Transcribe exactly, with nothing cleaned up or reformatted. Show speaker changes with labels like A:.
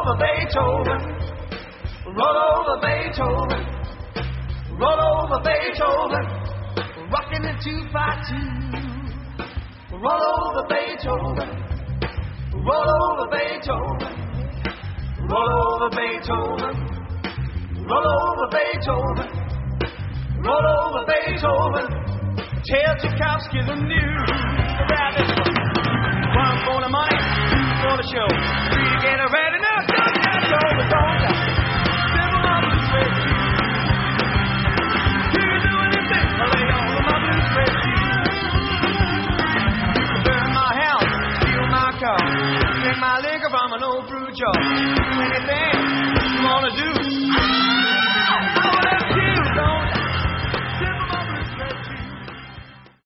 A: over Beethoven. Roll over Beethoven. Roll over Beethoven. Rocking the two by two. Roll over Beethoven. Roll over Beethoven. Roll over Beethoven. Roll over Beethoven. Roll over Beethoven. Tell Tchaikovsky the news about this one. One for the money, two for the show. Three to get ready now. Don't get over, don't get